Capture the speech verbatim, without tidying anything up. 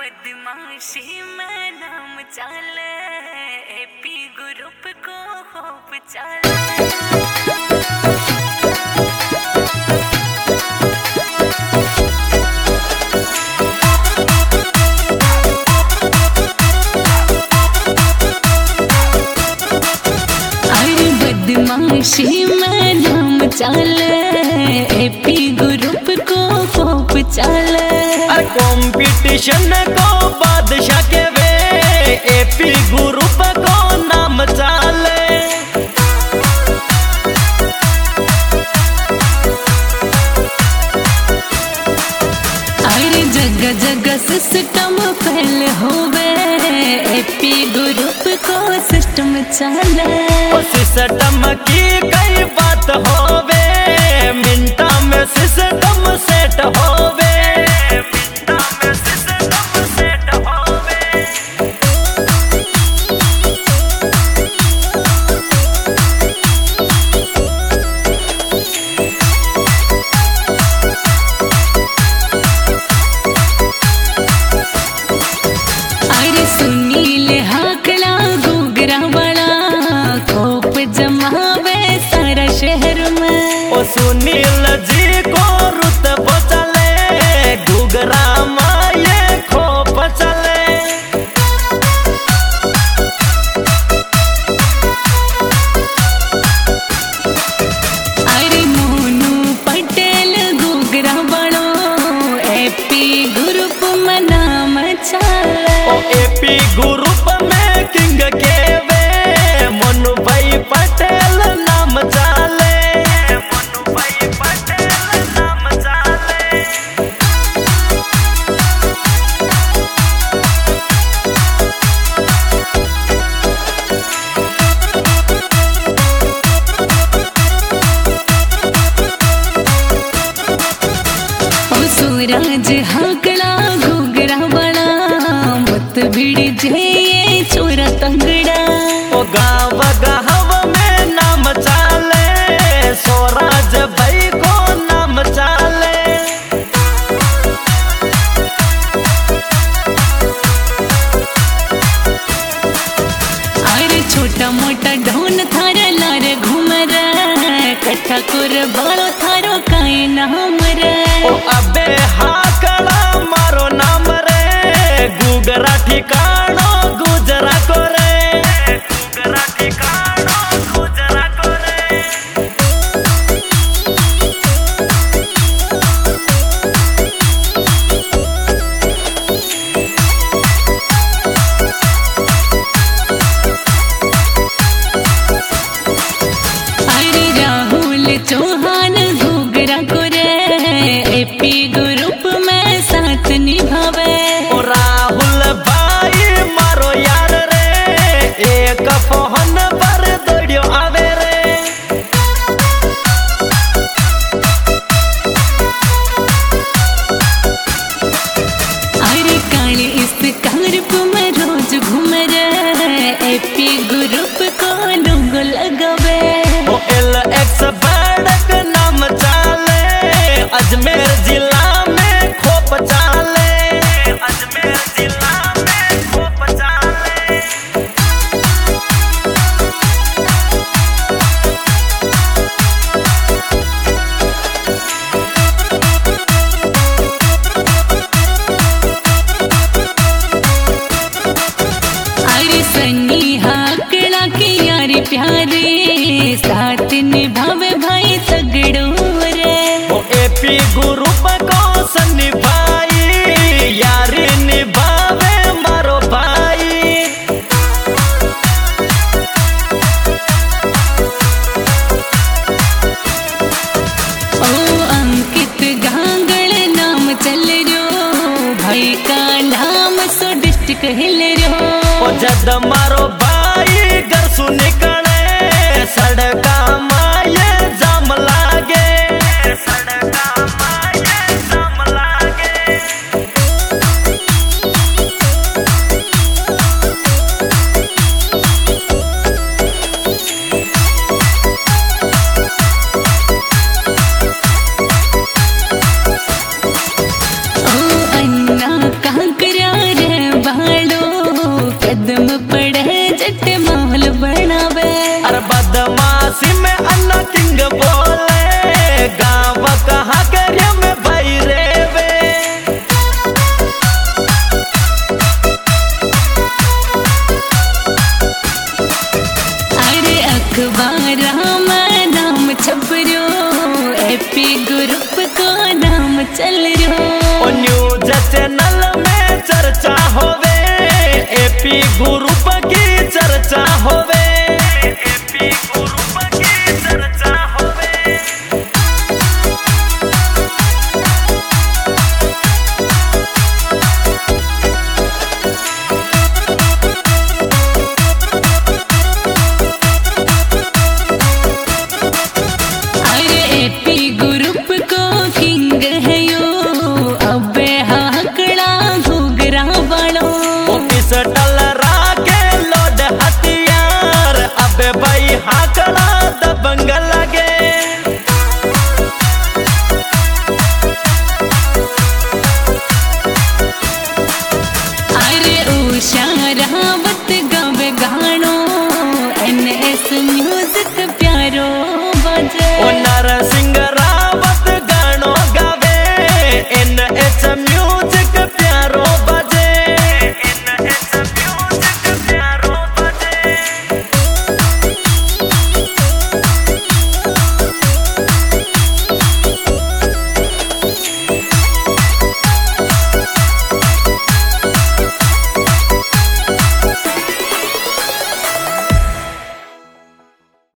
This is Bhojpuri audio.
बदमाशी में नाम चले, एपी ग्रुप को होप चले। बदमाशी में नाम चले, एपी ग्रुप को होप चले। अरे कंपटीशन को बादशाह के वे, एपी ग्रुप को नाम चले। अरे जगह जगह सिस्टम फैल होवे, एपी ग्रुप को सिस्टम चले। सिस्टम की कई बात होवे, मिनटा में सिस्टम सेट होवे, मिनटा में सिस्टम सेट होवे। अरे सुनील हाकला गुगरा वाला खोप जमावे सारा शहर में। ओ सुनील जी को रुतबा चले, गुगरा माये खोप चले। अरे मोनू पटेल गुगरा वालो, एपी ग्रुप में नाम चले। ओ एपी ग्रुप में किंग के वे, मोनू भाई पटेल नाम चले, मोनू भाई पटेल नाम चले। ओ सूरज हाकड़ा घुगरा वाला, मत भिड़ी जे ये छोरा तंगड़ा। ओ गाँव गाँव में नाम चले, स्वराज भाई को नाम चले। अरे छोटा मोटा ढोन थारा लारे घूम रे, कट्ठा कुर बालो थारो काई नाम रे। ओ अबे हाकड़ा मारो नाम रे, गुगरा ठिकानो गुजरा को रे, गुगरा ठिकानो गुजरा को रे। अरे राहुल चौहान घुगरा को रे, एपी ग्रुप में साथ निभावे। ओ राहुल भाई मारो यार रे, एक फोन पर दौड़ियो आवे रे। अरे काली इस कारप में रोज घूम रे, एपी ग्रुप को लोग लगावे। ओ एल एक्स बैडक नाम चले, अजमेर जिला में खोप चले, अजमेर जिला में खोप चले। अरे सन्नी हाकड़ा की यारी प्यारी, साथ निभावे भाई तगड़ो रे। ओ एपी ग्रुप को सन्नी भाई, यारी निभावे मारो भाई। ओ अंकित गांगड़ नाम चल रो, भाई का नाम सो डिस्ट्रिक्ट हिल रो। ओ जद मारो भाई घर सु निकले, सड़का माये जाम लागे, सड़का माये जाम लागे। ओ अन्ना कांकरा ग्रुप की चर्चा होवे।